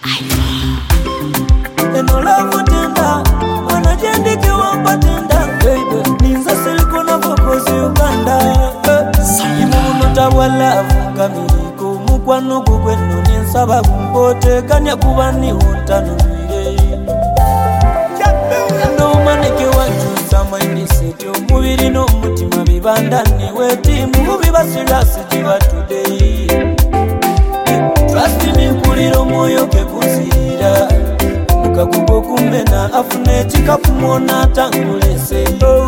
Enolavu tenda wanajendike wampatenda ninza siliko na vokozi Uganda imuno tawalavu kamiriko mukwano gugwenu ninsaba kumbote kanya kubani utanumire ndomaneke wajuza maindiseti omubiri n'omutima bibandani wetimu bibasirasi jiba today trust me kuliro moyo kekuzira mukagugo kumena afune chikapumona tangulese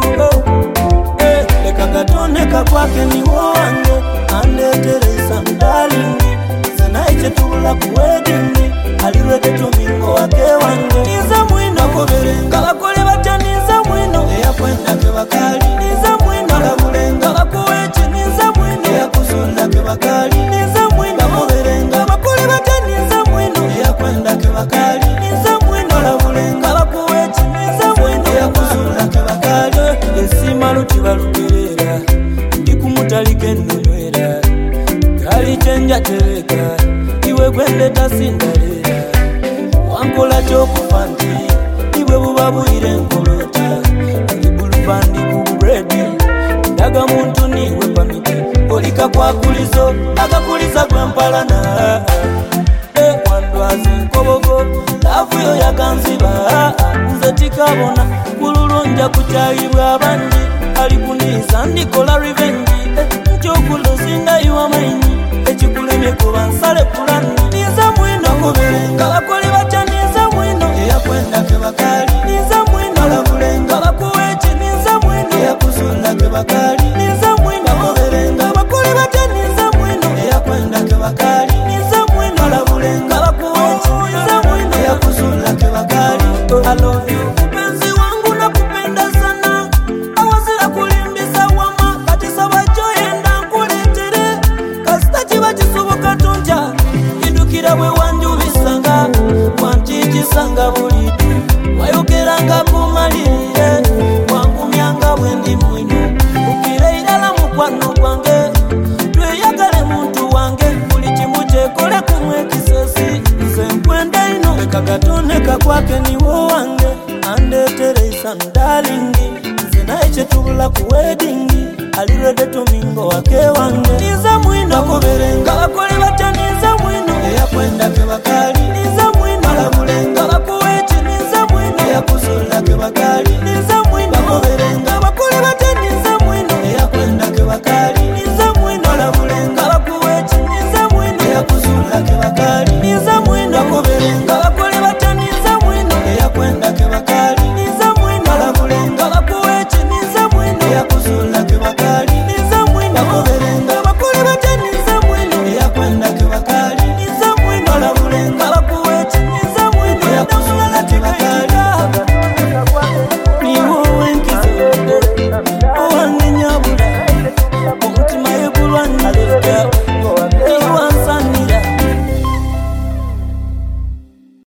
leka gatoneka kwake ni wange andeteresa mdalingi senaiche tula kuwedingi aliwede tumingo wake wange niza mwino kuberenga bakole batya niza mwino eyakwenda ke bakali niza mwino labulenga bakuwechi niza mwino eyakuzula ke bakali niza mwino kuberenga bakole batya niza mwino eyakwenda ke bakali niza mwino labulenga bakuwechi niza mwino eyakuzula ke bakali esima lutibalugerera ndikumutalike nnywera kali chenja tereka iwe gwende tasindalera wankola chokufa nti iwe buba buyire nkolota ibulubandi ku bredi ndaga muntu niwe pamiti olika kwakulizo akakuliza gwempalana wandwazi nkobogo lavu yo yakanziba nze tikabona kululunja kuchayibwa abandi alikuniza ndikola revenge nchokulozinda iwa mainyi echikulemye kuba nsale pulani niza mwino kuberenga bakole batya niza mwino eyakwenda ke bakali niza mwino labulenga bakuwechi niza mwino eyakuzula ke bakali niza mwino kuberenga bakole batya niza mwino eyakwenda ke bakali niza mwino labulenga bakuwechi niza mwino eyakuzula ke bakali I love you mpenzi wangu nakupenda sana awazira kulimbisa wama kati sabachoyenda nkuletere kasita kiba kisoboka tonja indukira bwe wanjubisanga wanjijisanga bulidu wayogeranga kumalire wangumyanga bwendi mwino ukire irala mukwano gwange tweyagale muntu wange buli kimu kyekole kumwe kisesi nze nkwenda ino ekagatoneka kwake niwo wange andeteresa mdalingi nze naye kyetubula ku weddingi alirede tumingo wake wange niza mwino kuberenga bakole